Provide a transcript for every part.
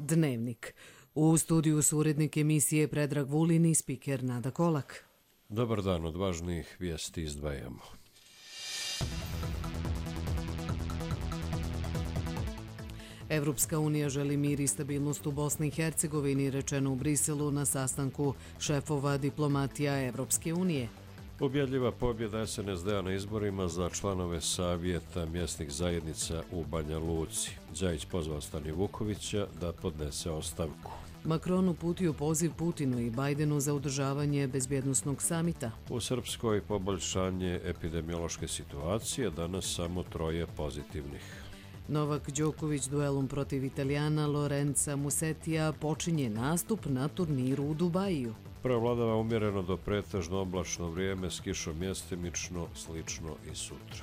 Dnevnik. U studiju su urednik emisije Predrag Vulin i spiker Nada Kolak. Dobar dan, od važnijih vijesti izdvajamo. Evropska unija želi mir i stabilnost u Bosni i Hercegovini, rečeno u Briselu na sastanku šefova diplomatija Evropske unije. Ubjedljiva pobjeda SNSD-a na izborima za članove savjeta mjesnih zajednica u Banja Luci. Đajić pozvao Stanje Vukovića da podnese ostavku. Macron uputio poziv Putinu i Bajdenu za održavanje bezbjednosnog samita. U Srpskoj poboljšanje epidemiološke situacije, danas samo 3 pozitivnih. Novak Đoković duelom protiv Italijana Lorenza Musetija počinje nastup na turniru u Dubaju. Preovladava umjereno do pretežno oblačno vrijeme s kišom mjestimično, slično i sutra.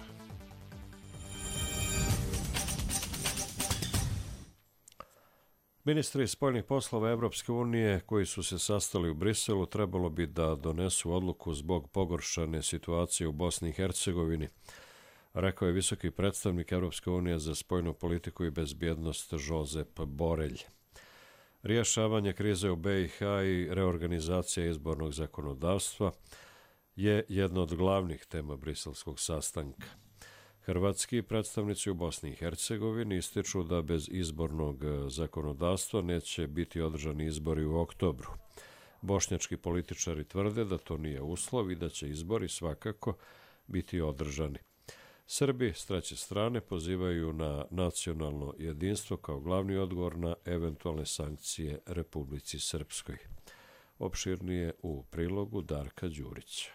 Ministri spoljnih poslova Evropske unije koji su se sastali u Briselu trebalo bi da donesu odluku zbog pogoršane situacije u Bosni i Hercegovini, rekao je visoki predstavnik Evropske unije za spoljnu politiku i bezbjednost Josep Borelj. Rješavanje krize u BiH i reorganizacija izbornog zakonodavstva je jedna od glavnih tema briselskog sastanka. Hrvatski predstavnici u Bosni i Hercegovini ističu da bez izbornog zakonodavstva neće biti održani izbori u oktobru. Bošnjački političari tvrde da to nije uslov i da će izbori svakako biti održani. Srbi s treće strane pozivaju na nacionalno jedinstvo kao glavni odgovor na eventualne sankcije Republici Srpskoj. Opširnije u prilogu Darka Đurića.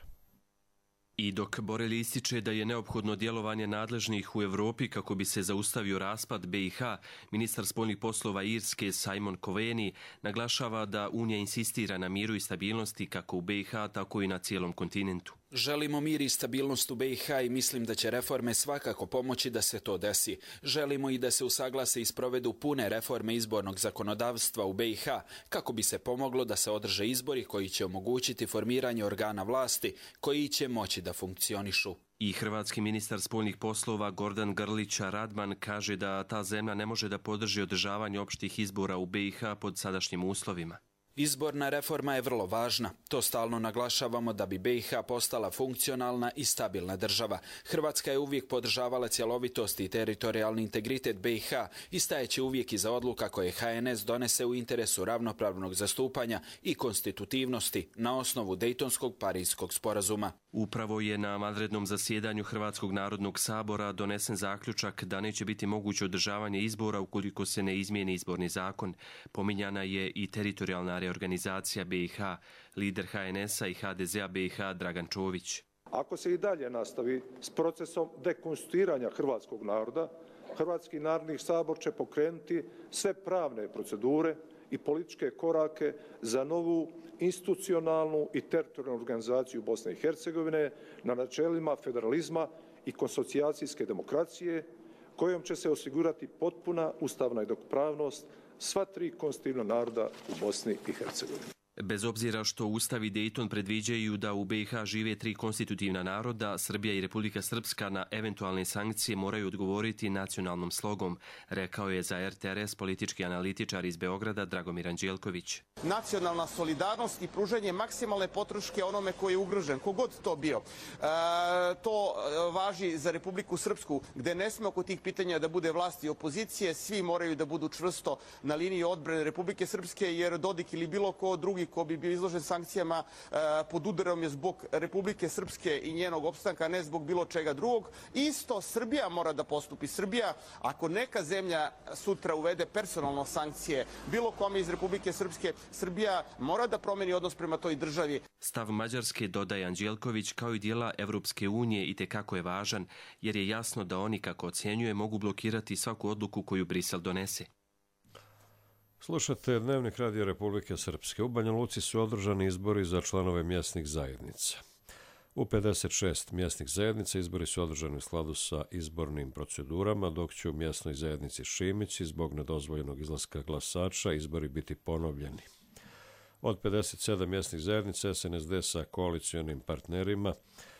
I dok Borelj ističe da je neophodno djelovanje nadležnih u Evropi kako bi se zaustavio raspad BiH, ministar spoljnih poslova Irske Simon Coveney naglašava da Unija insistira na miru i stabilnosti kako u BiH, tako i na cijelom kontinentu. Želimo mir i stabilnost u BiH i mislim da će reforme svakako pomoći da se to desi. Želimo i da se usaglase i sprovedu pune reforme izbornog zakonodavstva u BiH kako bi se pomoglo da se održe izbori koji će omogućiti formiranje organa vlasti koji će moći da funkcionišu. I hrvatski ministar spoljnih poslova Gordan Grlić Radman kaže da ta zemlja ne može da podrži održavanje opštih izbora u BiH pod sadašnjim uslovima. Izborna reforma je vrlo važna. To stalno naglašavamo da bi BiH postala funkcionalna i stabilna država. Hrvatska je uvijek podržavala cjelovitost i teritorijalni integritet BiH i stajeći uvijek iza odluka koje HNS donese u interesu ravnopravnog zastupanja i konstitutivnosti na osnovu Dejtonskog Parijskog sporazuma. Upravo je na vanrednom zasjedanju Hrvatskog narodnog sabora donesen zaključak da neće biti moguće održavanje izbora ukoliko se ne izmijeni izborni zakon. Pominjana je i teritorijalna reorganizacija BiH, lider HNS-a i HDZ-a BiH Dragan Čović. Ako se i dalje nastavi s procesom dekonstituiranja hrvatskog naroda, Hrvatski narodni sabor će pokrenuti sve pravne procedure i političke korake za novu institucionalnu i teritorijalnu organizaciju Bosne i Hercegovine na načelima federalizma i konsocijacijske demokracije, kojom će se osigurati potpuna ustavna jednakopravnost sva 3 konstitutivna naroda u Bosni i Hercegovini. Bez obzira što Ustav i Dejton predviđaju da u BiH žive 3 konstitutivna naroda, Srbija i Republika Srpska na eventualne sankcije moraju odgovoriti nacionalnom slogom, rekao je za RTRS politički analitičar iz Beograda Dragomir Anđelković. Nacionalna solidarnost i pružanje maksimalne podrške onome koji je ugrožen, kogod to bio. To važi za Republiku Srpsku, gde ne sme oko tih pitanja da bude vlast i opozicije, svi moraju da budu čvrsto na liniji odbrane Republike Srpske, jer Dodik ili bilo ko drugi ko bi bio izložen sankcijama pod udarom je zbog Republike Srpske i njenog opstanka, ne zbog bilo čega drugog. Isto Srbija mora da postupi. Srbija, ako neka zemlja sutra uvede personalno sankcije bilo kome iz Republike Srpske, Srbija mora da promeni odnos prema toj državi. Stav Mađarske, dodaje Anđelković, kao i dijela Evropske unije itekako je važan, jer je jasno da oni, kako ocjenjuje, mogu blokirati svaku odluku koju Brisel donese. Slušate Dnevnik Radija Republike Srpske. U Banja Luci su održani izbori za članove mjesnih zajednica. U 56 mjesnih zajednica izbori su održani u skladu sa izbornim procedurama, dok će u mjesnoj zajednici Šimići zbog nedozvoljenog izlaska glasača izbori biti ponovljeni. Od 57 mjesnih zajednica SNSD sa koalicionim partnerima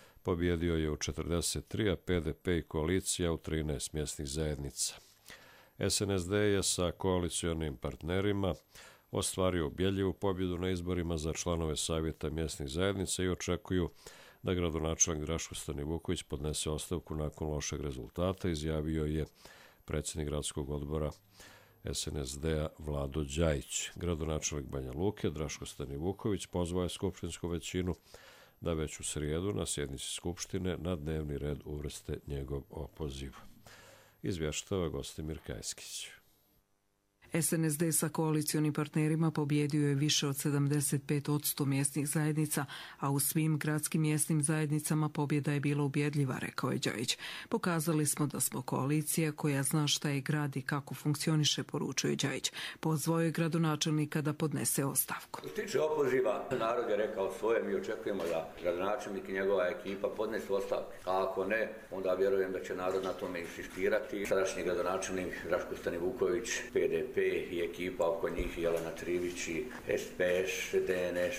pobjedio je u 43, a PDP i koalicija u 13 mjesnih zajednica. SNSD je sa koalicionim partnerima ostvario ubjedljivu pobjedu na izborima za članove savjeta mjesnih zajednica i očekuju da gradonačelnik Draško Stanivuković podnese ostavku nakon lošeg rezultata, izjavio je predsjednik gradskog odbora SNSD-a Vlado Đajić. Gradonačelnik Banja Luke Draško Stanivuković pozvao je skupštinsku većinu da već u srijedu na sjednici skupštine na dnevni red uvrste njegov opoziv. Izvještava Gostimir Kajskić. SNSD sa koalicionim partnerima pobjedio je više od 75% mjesnih zajednica, a u svim gradskim mjesnim zajednicama pobjeda je bila ubjedljiva, rekao je Đajić. Pokazali smo da smo koalicija koja zna šta je grad i kako funkcioniše, poručuje Đajić. Pozvao je gradonačelnika da podnese ostavku. Što se tiče opoziva, narod je rekao svoje, mi očekujemo da gradonačelnik i njegova ekipa podnesu ostavku. A ako ne, onda vjerujem da će narod na tome insistirati. Sadašnji gradonačelnik Draško Stanivuković, PDP i ekipa oko njih, Jelena Trivić i SPS, DNS,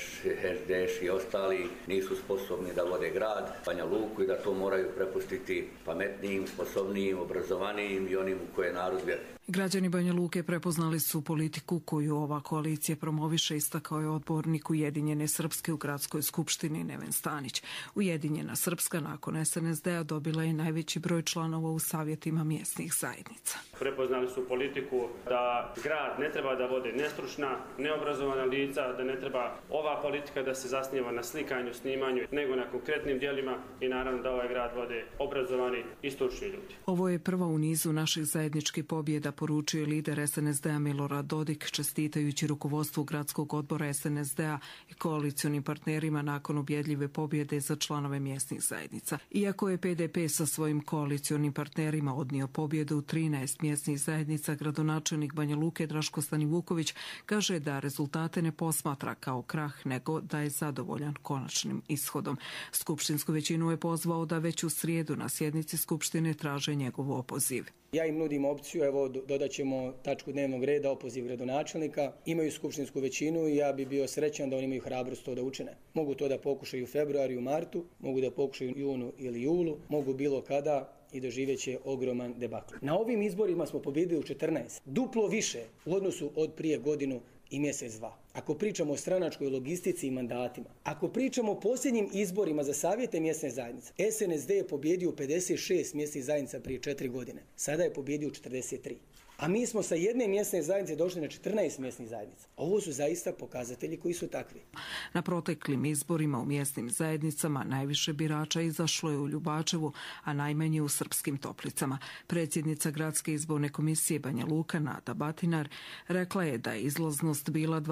SDS i ostali nisu sposobni da vode grad, Banja Luku, i da to moraju prepustiti pametnijim, sposobnijim, obrazovanijim i onim u koje narod vjeruje. Građani Banja Luke prepoznali su politiku koju ova koalicija promoviše, istakao je odbornik Ujedinjene Srpske u gradskoj skupštini Neven Stanić. Ujedinjena Srpska nakon SNSD-a dobila je najveći broj članova u savjetima mjesnih zajednica. Prepoznali su politiku da grad ne treba da vode nestručna, neobrazovana lica, da ne treba ova politika da se zasniva na slikanju, snimanju, nego na konkretnim djelima i naravno da ovaj grad vode obrazovani i stručni ljudi. Ovo je prva u nizu naših zajedničkih pobjeda, poručio je lider SNSD-a Milorad Dodik, čestitajući rukovodstvu gradskog odbora SNSD-a i koalicionim partnerima nakon ubjedljive pobjede za članove mjesnih zajednica. Iako je PDP sa svojim koalicionim partnerima odnio pobjedu u 13 mjesnih zajednica, gradonačelnik Banja Luke Draško Stanivuković kaže da rezultate ne posmatra kao krah, nego da je zadovoljan konačnim ishodom. Skupštinsku većinu je pozvao da već u srijedu na sjednici skupštine traže njegov opoziv. Ja im nudim opciju, evo dodat ćemo tačku dnevnog reda, opoziv gradonačelnika. Imaju skupštinsku većinu i ja bi bio srećan da oni imaju hrabrost to da učine. Mogu to da pokušaju u februaru i u martu, mogu da pokušaju u junu ili julu, mogu bilo kada i doživjet će ogroman debakl. Na ovim izborima smo pobjedili u 14, duplo više u odnosu od prije godinu i mjesec dva. Ako pričamo o stranačkoj logistici i mandatima, ako pričamo o posljednjim izborima za savjete mjesne zajednice, SNSD je pobjedio 56 mjesnih zajednica prije 4 godine. Sada je pobjedio 43. A mi smo sa jedne mjesne zajednice došli na 14 mjesnih zajednica. Ovo su zaista pokazatelji koji su takvi. Na proteklim izborima u mjesnim zajednicama najviše birača izašlo je u Ljubačevu, a najmanje u Srpskim Toplicama. Predsjednica Gradske izborne komisije Banja Luka Nada Batinar rekla je da je izlaznost bila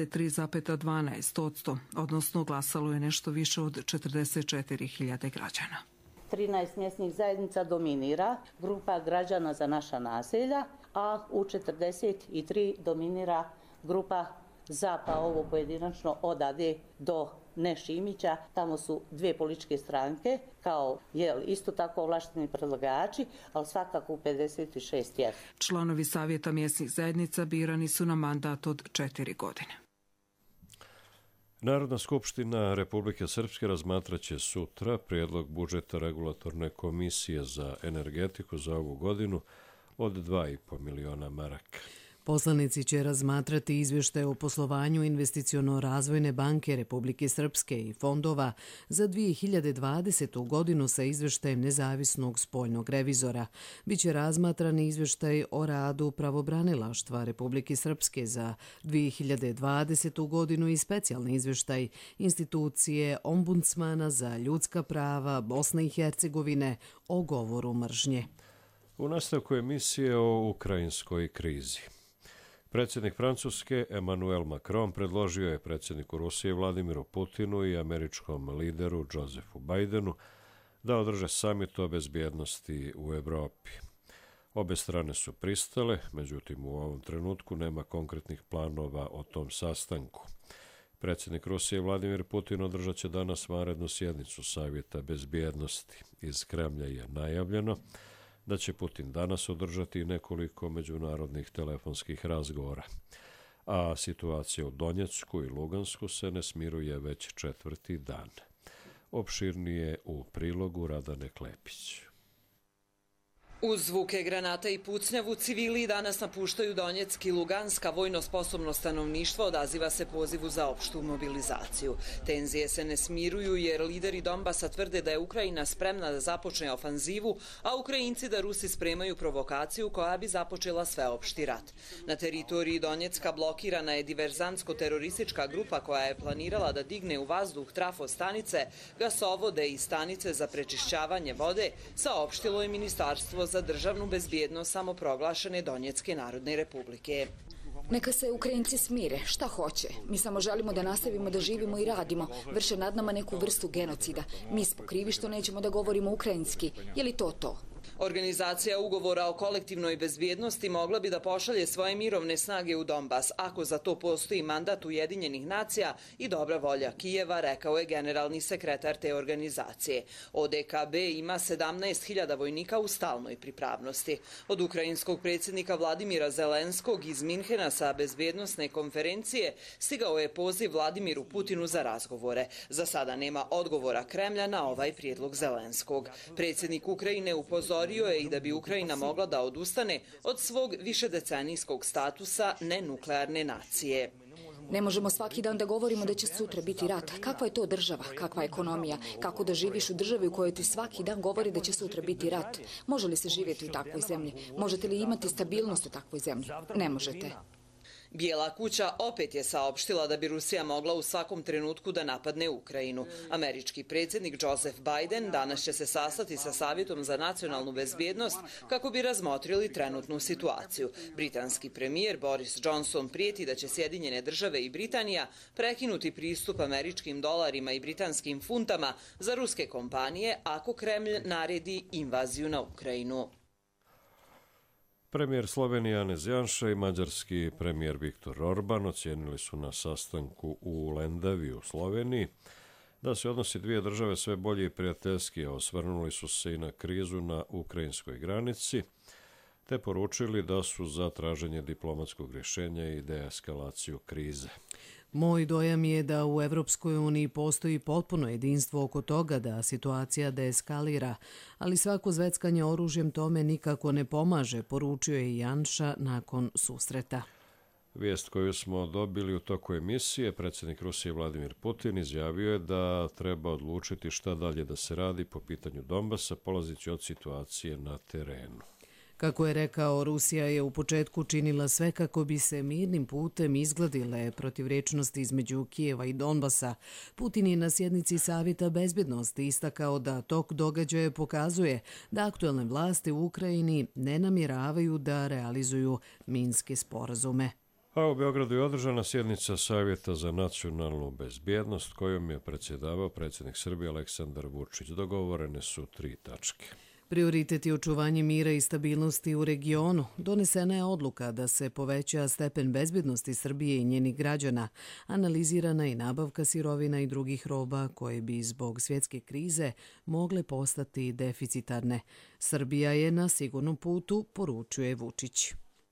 23,12%, odnosno glasalo je nešto više od 44.000 građana. 13 mjesnih zajednica dominira grupa građana za naša naselja, a u 43 dominira grupa za, pa ovo pojedinačno od AD do Nešimića. Tamo su dvije političke stranke, kao isto tako ovlašteni predlagači, ali svakako u 56 je. Članovi savjeta mjesnih zajednica birani su na mandat od 4 godine. Narodna skupština Republike Srpske razmatraće sutra prijedlog budžeta regulatorne komisije za energetiku za ovu godinu od 2,5 miliona maraka. Poslanici će razmatrati izvještaje o poslovanju Investiciono-razvojne banke Republike Srpske i fondova za 2020. godinu sa izvještajem nezavisnog spoljnog revizora. Biće razmatran izvještaj o radu pravobranilaštva Republike Srpske za 2020. godinu i specijalni izvještaj institucije Ombudsmana za ljudska prava Bosne i Hercegovine o govoru mržnje. U nastavku emisije o ukrajinskoj krizi. Predsjednik Francuske Emmanuel Macron predložio je predsjedniku Rusije Vladimiru Putinu i američkom lideru Josephu Bidenu da održe samit o bezbjednosti u Evropi. Obe strane su pristale, međutim u ovom trenutku nema konkretnih planova o tom sastanku. Predsjednik Rusije Vladimir Putin održat će danas vanrednu sjednicu Savjeta bezbjednosti. Iz Kremlja je najavljeno da će Putin danas održati nekoliko međunarodnih telefonskih razgovora, a situacija u Donjecku i Lugansku se ne smiruje već 4. dan. Opširnije u prilogu Radane Klepić. Uz zvuke granata i pucnjavu, civili danas napuštaju Donjeck i Lugansk, a vojno sposobno stanovništvo odaziva se pozivu za opštu mobilizaciju. Tenzije se ne smiruju jer lideri Donbasa tvrde da je Ukrajina spremna da započne ofanzivu, a Ukrajinci da Rusi spremaju provokaciju koja bi započela sveopšti rat. Na teritoriji Donjecka blokirana je diverzantsko-teroristička grupa koja je planirala da digne u vazduh trafostanice, gasovode i stanice za prečišćavanje vode, saopštilo je Ministarstvo za državnu bezbjednost samoproglašene Donjecke narodne republike. Neka se Ukrajinci smire, šta hoće. Mi samo želimo da nastavimo da živimo i radimo. Vrše nad nama neku vrstu genocida. Mi smo krivi što nećemo da govorimo ukrajinski. Je li to to? Organizacija ugovora o kolektivnoj bezbjednosti mogla bi da pošalje svoje mirovne snage u Donbas, ako za to postoji mandat Ujedinjenih nacija i dobra volja Kijeva, rekao je generalni sekretar te organizacije. ODKB ima 17.000 vojnika u stalnoj pripravnosti. Od ukrajinskog predsjednika Vladimira Zelenskog iz Minhena sa bezbjednosne konferencije stigao je poziv Vladimiru Putinu za razgovore. Za sada nema odgovora Kremlja na ovaj prijedlog Zelenskog. Predsjednik Ukrajine upozorio je i da bi Ukrajina mogla da odustane od svog višedecenijskog statusa nenuklearne nacije. Ne možemo svaki dan da govorimo da će sutra biti rat. Kakva je to država? Kakva je ekonomija? Kako da živiš u državi u kojoj ti svaki dan govori da će sutra biti rat? Može li se živjeti u takvoj zemlji? Možete li imati stabilnost u takvoj zemlji? Ne možete. Bijela kuća opet je saopštila da bi Rusija mogla u svakom trenutku da napadne Ukrajinu. Američki predsjednik Joseph Biden danas će se sastati sa Savjetom za nacionalnu bezbjednost kako bi razmotrili trenutnu situaciju. Britanski premijer Boris Johnson prijeti da će Sjedinjene države i Britanija prekinuti pristup američkim dolarima i britanskim funtama za ruske kompanije ako Kremlj naredi invaziju na Ukrajinu. Premijer Slovenije Janez Janša i mađarski premijer Viktor Orban ocijenili su na sastanku u Lendavi u Sloveniji da se odnosi dvije države sve bolje i prijateljski, a osvrnuli su se i na krizu na ukrajinskoj granici, te poručili da su za traženje diplomatskog rješenja i deeskalaciju krize. Moj dojam je da u Evropskoj uniji postoji potpuno jedinstvo oko toga da situacija deeskalira, ali svako zveckanje oružjem tome nikako ne pomaže, poručio je Janša nakon susreta. Vijest koju smo dobili u toku emisije, predsjednik Rusije Vladimir Putin izjavio je da treba odlučiti šta dalje da se radi po pitanju Donbasa, polazeći od situacije na terenu. Kako je rekao, Rusija je u početku činila sve kako bi se mirnim putem izgladile protivrečnosti između Kijeva i Donbasa. Putin je na sjednici Savjeta bezbjednosti istakao da tok događaja pokazuje da aktuelne vlasti u Ukrajini ne namjeravaju da realizuju minske sporazume. A u Beogradu je održana sjednica Savjeta za nacionalnu bezbjednost kojom je predsjedavao predsjednik Srbije Aleksandar Vučić. Dogovorene su 3 tačke. Prioritet je očuvanje mira i stabilnosti u regionu. Donesena je odluka da se poveća stepen bezbjednosti Srbije i njenih građana. Analizirana je nabavka sirovina i drugih roba koje bi zbog svjetske krize mogle postati deficitarne. Srbija je na sigurnom putu, poručuje Vučić.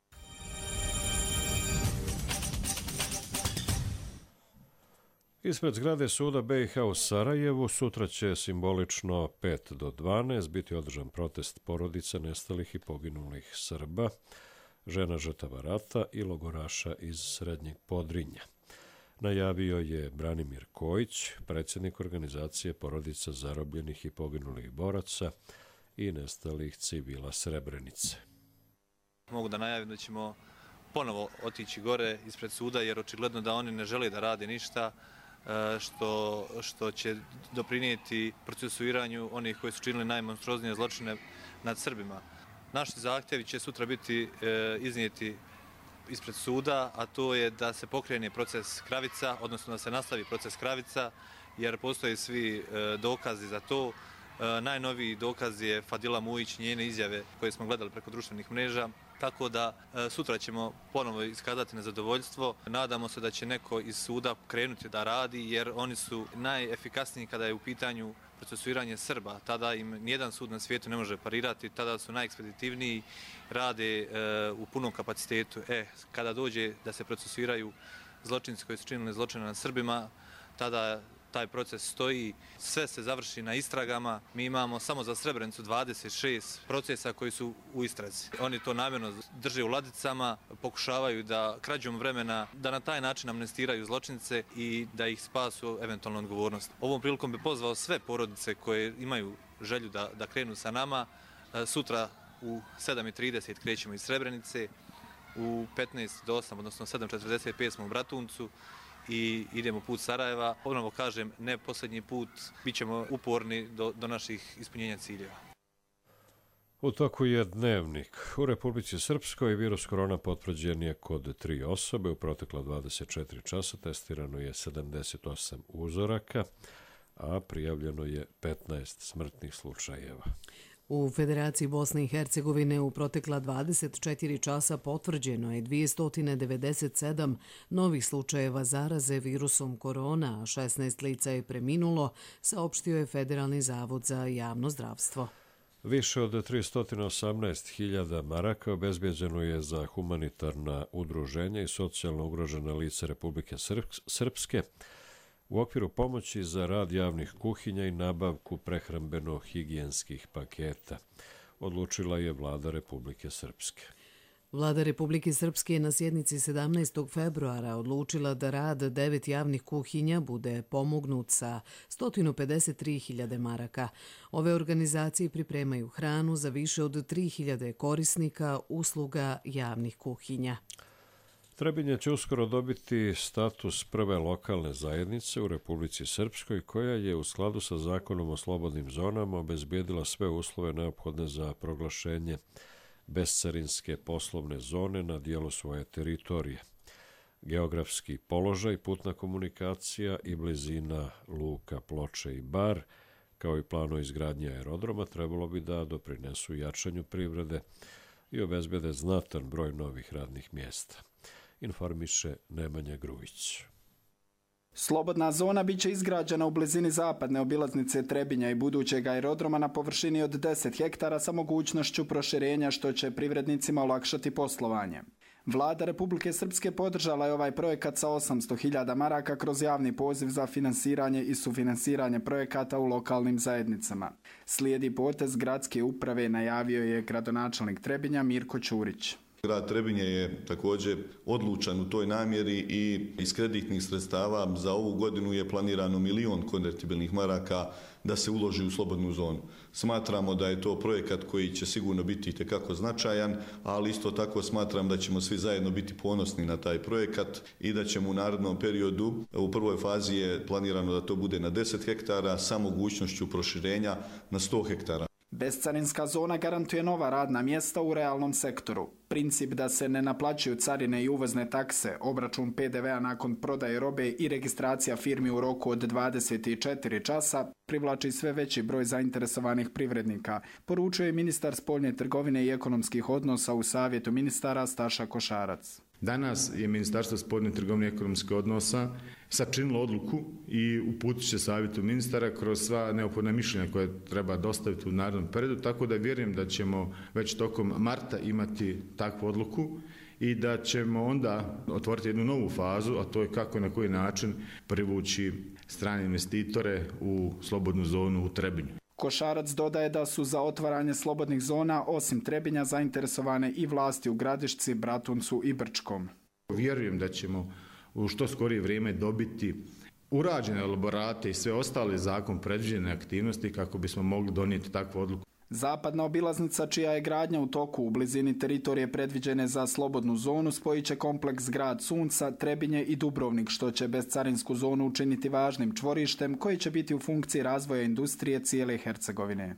Ispred zgrade suda BiH u Sarajevu sutra će simbolično 5 do 12 biti održan protest porodica nestalih i poginulih Srba, žena žrtava rata i logoraša iz Srednjeg Podrinja. Najavio je Branimir Kojić, predsjednik organizacije porodica zarobljenih i poginulih boraca i nestalih civila Srebrenice. Mogu da najavim da ćemo ponovo otići gore ispred suda jer očigledno da oni ne žele da rade ništa što će doprinijeti procesuiranju onih koji su činili najmonstruoznije zločine nad Srbima. Naši zahtjevi će sutra biti iznijeti ispred suda, a to je da se pokrene proces Kravica, odnosno da se nastavi proces Kravica, jer postoje svi dokazi za to. Najnoviji dokaz je Fadila Mujić, njene izjave koje smo gledali preko društvenih mreža. Tako da sutra ćemo ponovo iskazati nezadovoljstvo. Nadamo se da će neko iz suda krenuti da radi jer oni su najefikasniji kada je u pitanju procesuiranje Srba. Tada im nijedan sud na svijetu ne može parirati, tada su najekspeditivniji, rade u punom kapacitetu. Kada dođe da se procesuiraju zločinci koji su činili zločine nad Srbima, tada taj proces stoji, sve se završi na istragama. Mi imamo samo za Srebrenicu 26 procesa koji su u istrazi. Oni to namjerno drže u ladicama, pokušavaju da krađom vremena, da na taj način amnestiraju zločince i da ih spasu eventualno odgovornost. Ovom prilikom bi pozvao sve porodice koje imaju želju da krenu sa nama. Sutra u 7:30 krećemo iz Srebrenice, u 15 do 8, odnosno 7:45 smo u Bratuncu i idemo put Sarajeva. Ponovo kažem, ne posljednji put, bit ćemo uporni do naših ispunjenja ciljeva. U toku je Dnevnik. U Republici Srpskoj virus korona potvrđen je kod 3 osobe. U protekla 24 časa testirano je 78 uzoraka, a prijavljeno je 15 smrtnih slučajeva. U Federaciji Bosne i Hercegovine u protekla 24 časa potvrđeno je 297 novih slučajeva zaraze virusom korona, a 16 lica je preminulo, saopštio je Federalni zavod za javno zdravstvo. Više od 318.000 maraka obezbeđeno je za humanitarna udruženja i socijalno ugrožena lica Republike Srpske u okviru pomoći za rad javnih kuhinja i nabavku prehrambeno-higijenskih paketa, odlučila je Vlada Republike Srpske. Vlada Republike Srpske je na sjednici 17. februara odlučila da rad 9 javnih kuhinja bude pomognut sa 153.000 maraka. Ove organizacije pripremaju hranu za više od 3.000 korisnika usluga javnih kuhinja. Trebinje će uskoro dobiti status prve lokalne zajednice u Republici Srpskoj, koja je u skladu sa zakonom o slobodnim zonama obezbijedila sve uslove neophodne za proglašenje bescarinske poslovne zone na dijelu svoje teritorije. Geografski položaj, putna komunikacija i blizina luka Ploče i Bar, kao i plano izgradnje aerodroma, trebalo bi da doprinesu jačanju privrede i obezbede znatan broj novih radnih mjesta, informiše Nemanja Grujić. Slobodna zona biće izgrađena u blizini zapadne obilaznice Trebinja i budućeg aerodroma na površini od 10 hektara sa mogućnošću proširenja, što će privrednicima olakšati poslovanje. Vlada Republike Srpske podržala je ovaj projekat sa 800.000 maraka kroz javni poziv za finansiranje i sufinansiranje projekata u lokalnim zajednicama. Slijedi potez gradske uprave, najavio je gradonačelnik Trebinja Mirko Ćurić. Grad Trebinje je također odlučan u toj namjeri i iz kreditnih sredstava za ovu godinu je planirano 1 milion konvertibilnih maraka da se uloži u slobodnu zonu. Smatramo da je to projekat koji će sigurno biti itekako značajan, ali isto tako smatram da ćemo svi zajedno biti ponosni na taj projekat i da ćemo u narednom periodu, u prvoj fazi je planirano da to bude na 10 hektara sa mogućnošću proširenja na 100 hektara. Bescarinska zona garantuje nova radna mjesta u realnom sektoru. Princip da se ne naplaćuju carine i uvozne takse, obračun PDV-a nakon prodaje robe i registracija firmi u roku od 24 časa privlači sve veći broj zainteresovanih privrednika, poručuje ministar spoljne trgovine i ekonomskih odnosa u Savjetu ministara Staša Košarac. Danas je Ministarstvo spoljne trgovine i ekonomskih odnosa sačinilo odluku i uputit će Savjetu ministara kroz sva neophodna mišljenja koja treba dostaviti u narednom periodu, tako da vjerujem da ćemo već tokom marta imati takvu odluku i da ćemo onda otvoriti jednu novu fazu, a to je kako i na koji način privući strane investitore u slobodnu zonu u Trebinju. Košarac dodaje da su za otvaranje slobodnih zona osim Trebinja zainteresovane i vlasti u Gradišci, Bratuncu i Brčkom. Vjerujem da ćemo u što skorije vrijeme dobiti urađene elaborate i sve ostale zakon predviđene aktivnosti kako bismo mogli donijeti takvu odluku. Zapadna obilaznica, čija je gradnja u toku u blizini teritorije predviđene za slobodnu zonu, spojit će kompleks Grad Sunca, Trebinje i Dubrovnik, što će bescarinsku zonu učiniti važnim čvorištem koji će biti u funkciji razvoja industrije cijele Hercegovine.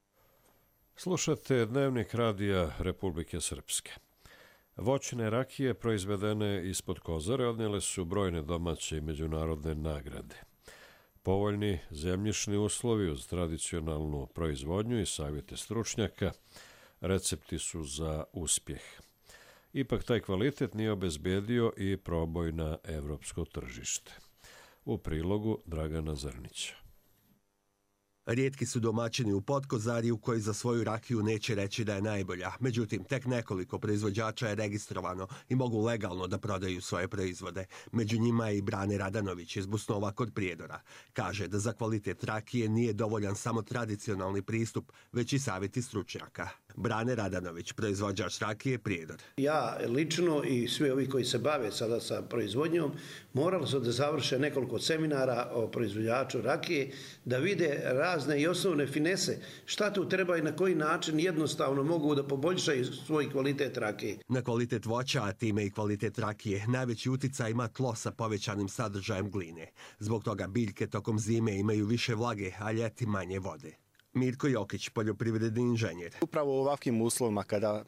Slušate Dnevnik radija Republike Srpske. Voćne rakije proizvedene ispod Kozare odnijele su brojne domaće i međunarodne nagrade. Povoljni zemljišni uslovi uz tradicionalnu proizvodnju i savjete stručnjaka recepti su za uspjeh. Ipak taj kvalitet nije obezbedio i proboj na evropsko tržište. U prilogu Dragana Zrnića. Rijetki su domaćini u Potkozariju koji za svoju rakiju neće reći da je najbolja. Međutim, tek nekoliko proizvođača je registrovano i mogu legalno da prodaju svoje proizvode. Među njima je i Brane Radanović iz Busnova kod Prijedora. Kaže da za kvalitet rakije nije dovoljan samo tradicionalni pristup, već i savjeti stručnjaka. Brane Radanović, proizvođač rakije Prijedor. Ja lično i svi ovi koji se bave sada sa proizvodnjom morali su da završe nekoliko seminara o proizvođaču rakije, da vide razne i osnovne finese, šta tu treba i na koji način jednostavno mogu da poboljšaju svoj kvalitet rakije. Na kvalitet voća, a time i kvalitet rakije, najveći uticaj ima tlo sa povećanim sadržajem gline. Zbog toga biljke tokom zime imaju više vlage, a ljeti manje vode. Mirko Jokić, poljoprivredni inženjer. Upravo u ovakvim uslovima kada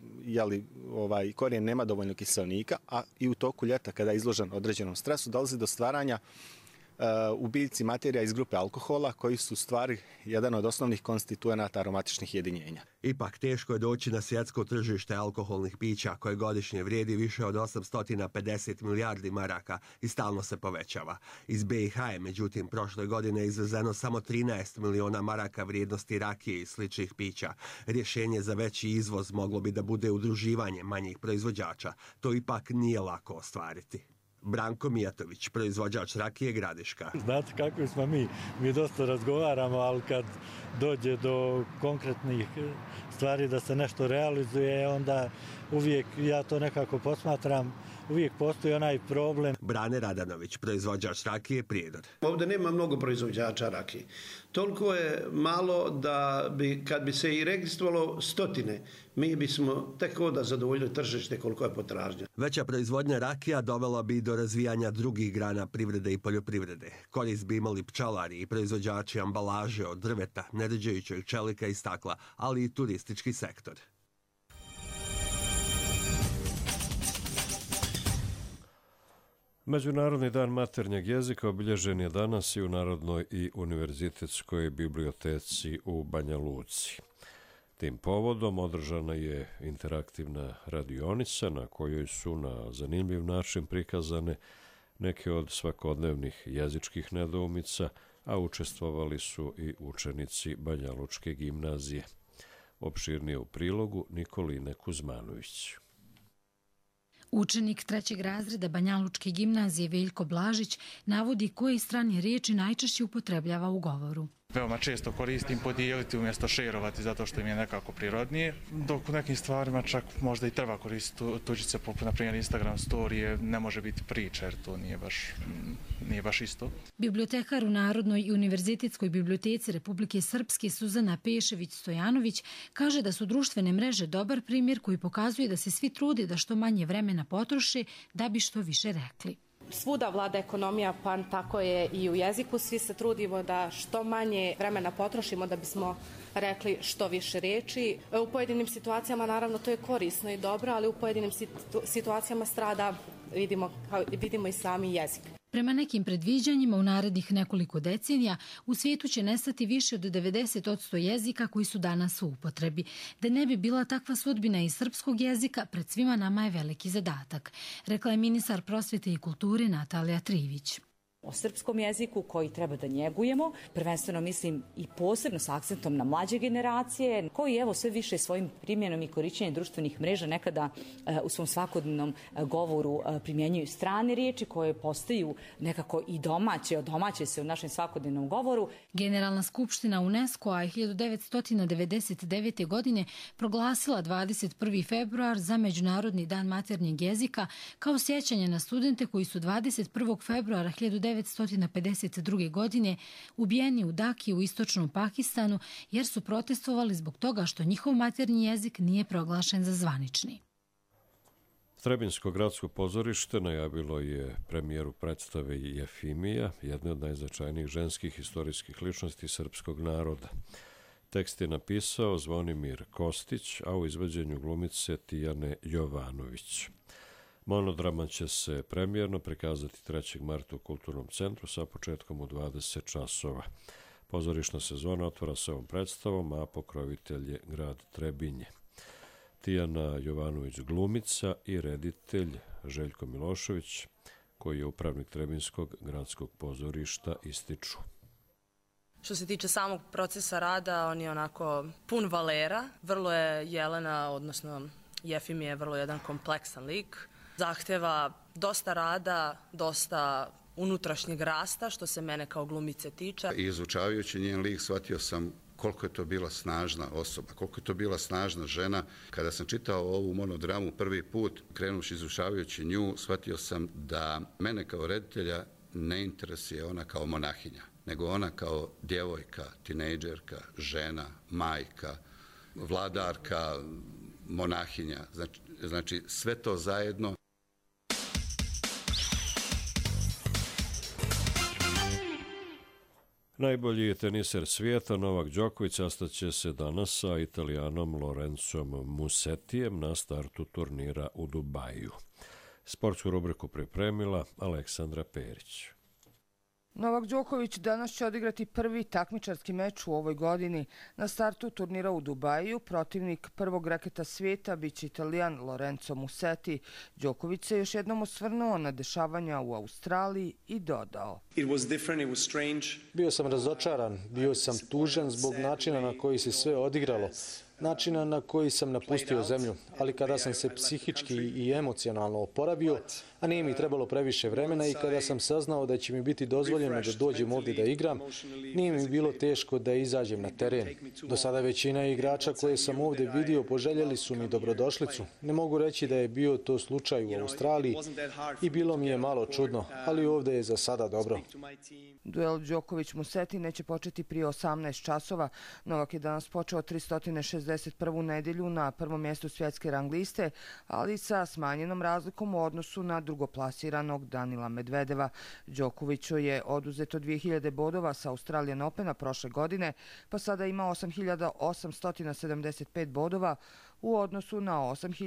korijen nema dovoljno kiselnika, a i u toku ljeta kada je izložen određenom stresu, dolazi do stvaranja u biljci materija iz grupe alkohola koji su stvari jedan od osnovnih konstituenata aromatičnih jedinjenja. Ipak teško je doći na svjetsko tržište alkoholnih pića koje godišnje vrijedi više od 850 milijardi maraka i stalno se povećava. Iz BiH je međutim prošle godine izvezeno samo 13 miliona maraka vrijednosti rakije i sličnih pića. Rješenje za veći izvoz moglo bi da bude udruživanje manjih proizvođača. To ipak nije lako ostvariti. Branko Mijatović, proizvođač rakije Gradiška. Znate kakvi smo mi dosta razgovaramo, ali kad dođe do konkretnih stvari da se nešto realizuje, onda uvijek ja to nekako posmatram, uvijek postoji onaj problem. Brane Radanović, proizvođač rakije Prijedor. Ovdje nema mnogo proizvođača rakije. Toliko je malo da bi, kad bi se i registrovalo stotine, mi bismo tek onda zadovoljili tržište koliko je potražnja. Veća proizvodnja rakija dovela bi do razvijanja drugih grana privrede i poljoprivrede. Korist bi imali pčelari i proizvođači ambalaže od drveta, neređajućeg čelika i stakla, ali i turistički sektor. Međunarodni dan maternjeg jezika obilježen je danas i u Narodnoj i univerzitetskoj biblioteci u Banja Luci. Tim povodom održana je interaktivna radionica na kojoj su na zanimljiv način prikazane neke od svakodnevnih jezičkih nedoumica, a učestvovali su i učenici Banja Lučke gimnazije. Opširnije u prilogu Nikoline Kuzmanović. Učenik 3. razreda Banja Lučke gimnazije Veljko Blažić navodi koje strane riječi najčešće upotrebljava u govoru. Veoma često koristim podijeliti umjesto šerovati zato što im je nekako prirodnije, dok u nekim stvarima čak možda i treba koristiti tuđice poput na primjer Instagram storije, ne može biti priča jer to nije baš isto. Bibliotekar u Narodnoj i univerzitetskoj biblioteci Republike Srpske Suzana Pešević-Stojanović kaže da su društvene mreže dobar primjer koji pokazuje da se svi trude da što manje vremena potroše da bi što više rekli. Svuda vlada ekonomija, pa tako je i u jeziku. Svi se trudimo da što manje vremena potrošimo da bismo rekli što više riječi. U pojedinim situacijama naravno to je korisno i dobro, ali u pojedinim situacijama strada, vidimo i sami jezik. Prema nekim predviđanjima u narednih nekoliko decenija u svijetu će nestati više od 90% jezika koji su danas u upotrebi. Da ne bi bila takva sudbina i srpskog jezika, pred svima nama je veliki zadatak, rekla je ministar prosvete i kulture Natalija Trivić. O srpskom jeziku koji treba da njegujemo, prvenstveno mislim i posebno s akcentom na mlađe generacije, koji evo sve više svojim primjenom i korišćenjem društvenih mreža nekada u svom svakodnevnom govoru primjenjuju strane riječi koje postaju nekako i domaće se u našem svakodnevnom govoru. Generalna skupština UNESCO-a je 1999. godine proglasila 21. februar za Međunarodni dan maternjeg jezika kao sjećanje na studente koji su 21. februara 1952. godine ubijeni u Daki u istočnom Pakistanu jer su protestovali zbog toga što njihov maternji jezik nije proglašen za zvanični. Trebinjsko gradsko pozorište najavilo je premijeru predstave Jefimija, jedne od najznačajnijih ženskih historijskih ličnosti srpskog naroda. Tekst je napisao Zvonimir Kostić, a u izvođenju glumice Tijane Jovanović. Monodrama će se premijerno prikazati 3. marta u Kulturnom centru sa početkom u 20 časova. Pozorišna sezona otvara se ovom predstavom, a pokrovitelj je grad Trebinje. Tijana Jovanović glumica i reditelj Željko Milošević, koji je upravnik Trebinskog gradskog pozorišta, ističu. Što se tiče samog procesa rada, on je onako pun valera. Vrlo je Jelena, odnosno Jefim je vrlo jedan kompleksan lik. Zahteva dosta rada, dosta unutrašnjeg rasta, što se mene kao glumice tiče. Izučavajući njen lik, shvatio sam koliko je to bila snažna osoba, koliko je to bila snažna žena. Kada sam čitao ovu monodramu prvi put, krenuši izučavajući nju, shvatio sam da mene kao reditelja ne interesuje ona kao monahinja, nego ona kao djevojka, tinejdžerka, žena, majka, vladarka, monahinja. Znači sve to zajedno. Najbolji teniser svijeta Novak Đoković sastaće se danas sa Italijanom Lorenzom Musetijem na startu turnira u Dubaju. Sportsku rubriku pripremila Aleksandra Perić. Novak Đoković danas će odigrati prvi takmičarski meč u ovoj godini. Na startu turnira u Dubaju protivnik prvog raketa svijeta biće Italijan Lorenzo Musetti. Đoković se još jednom osvrnuo na dešavanja u Australiji i dodao: Bio sam razočaran, bio sam tužan zbog načina na koji se sve odigralo, načina na koji sam napustio zemlju, ali kada sam se psihički i emocionalno oporavio, a nije mi trebalo previše vremena i kada sam saznao da će mi biti dozvoljeno da dođem ovdje da igram, nije mi bilo teško da izađem na teren. Do sada većina igrača koje sam ovdje vidio poželjeli su mi dobrodošlicu. Ne mogu reći da je bio to slučaj u Australiji i bilo mi je malo čudno, ali ovdje je za sada dobro. Duel Đoković-Musetti neće početi prije 18 časova. Novak je danas počeo 361. nedjelju na prvom mjestu svjetske rang liste, ali sa smanjenom razlikom u odnosu na drugoplasiranog Danila Medvedeva. Đokoviću je oduzeto 2000 bodova sa Australian Opena prošle godine, pa sada ima 8875 bodova u odnosu na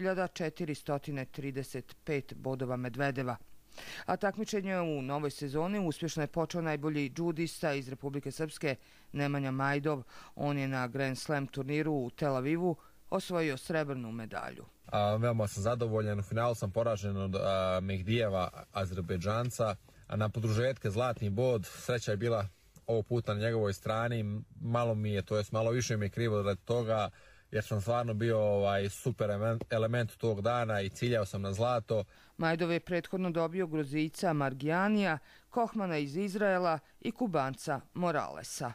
8435 bodova Medvedeva. A takmičenje u novoj sezoni uspješno je počeo najbolji džudista iz Republike Srpske Nemanja Majdov. On je na Grand Slam turniru u Tel Avivu osvojio srebrnu medalju. Veoma sam zadovoljan. U finalu sam poražen od Mehdijeva, Azerbejdžanca. Na produžetke zlatni bod. Sreća je bila ovog puta na njegovoj strani. Malo više mi je krivo radi toga, jer sam stvarno bio super element tog dana i ciljao sam na zlato. Majdov je prethodno dobio Gruzijca Margijanija, Kohmana iz Izraela i Kubanca Moralesa.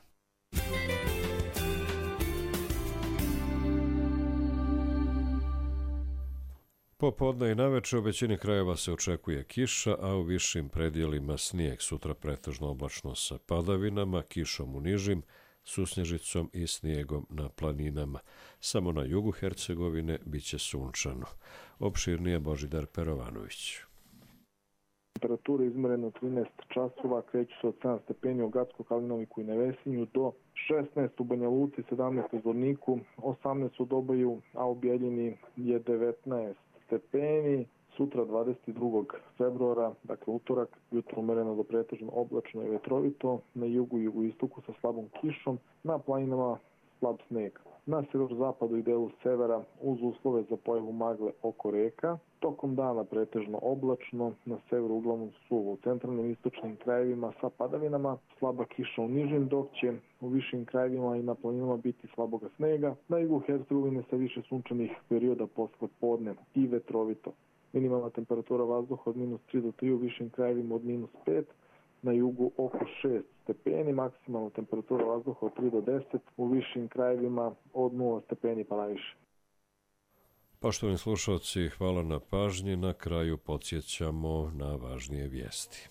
Popodne i naveče u većini krajeva se očekuje kiša, a u višim predjelima snijeg. Sutra pretežno oblačno sa padavinama, kišom u nižim, susnježicom i snijegom na planinama. Samo na jugu Hercegovine biće sunčano. Opširnije Božidar Perovanović. Temperature izmjerene od 13 časova kreću se od 7 stepeni u Gacku, Kalinoviku i Nevesinju do 16 u Banja Luci, 17 u Zvorniku, 18 u Doboju, a u Bijeljini je 19 stepeni. Sutra 22. februara, dakle utorak, jutro umereno do pretežno oblačno i vetrovito, na jugu i jugoistoku sa slabom kišom, na planinama slab sneg. Na sjeverozapadu i delu severa uz uslove za pojavu magle oko reka, tokom dana pretežno oblačno, na severu uglavnom suvo, u centralnim i istočnim krajevima sa padavinama, slaba kiša u nižim, dok će u višim krajevima i na planinama biti slaboga snega, na jugu Hercegovine sa više sunčanih perioda posle podne i vetrovito. Minimalna temperatura vazduha od -3 do 3, u višim krajevima od -5, na jugu oko 6 stepeni, maksimalna temperatura vazduha od 3 do 10, u višim krajevima od 0 stepeni pa najviše. Poštovani slušalci, hvala na pažnji. Na kraju podsjećamo na važnije vijesti.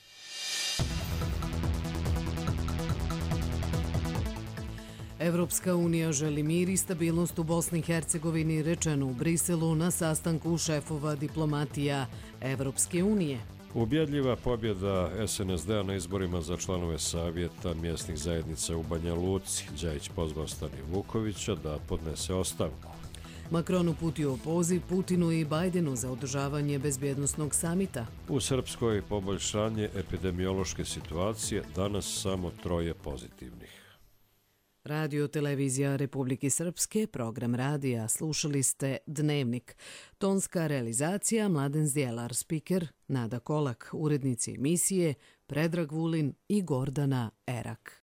Evropska unija želi mir i stabilnost u Bosni i Hercegovini, rečeno u Briselu na sastanku šefova diplomatija Evropske unije. Ubjedljiva pobjeda SNSD-a na izborima za članove savjeta mjesnih zajednica u Banja Luci. Đajić pozvao Stani Vukovića da podnese ostavku. Macron uputio poziv Putinu i Bajdenu za održavanje bezbjednosnog samita. U Srpskoj poboljšanje epidemiološke situacije, danas samo 3 pozitivnih. Radio Televizija Republike Srpske, program radija, slušali ste Dnevnik. Tonska realizacija Mladen Zdjelar, spiker Nada Kolak, urednici emisije Predrag Vulin i Gordana Erak.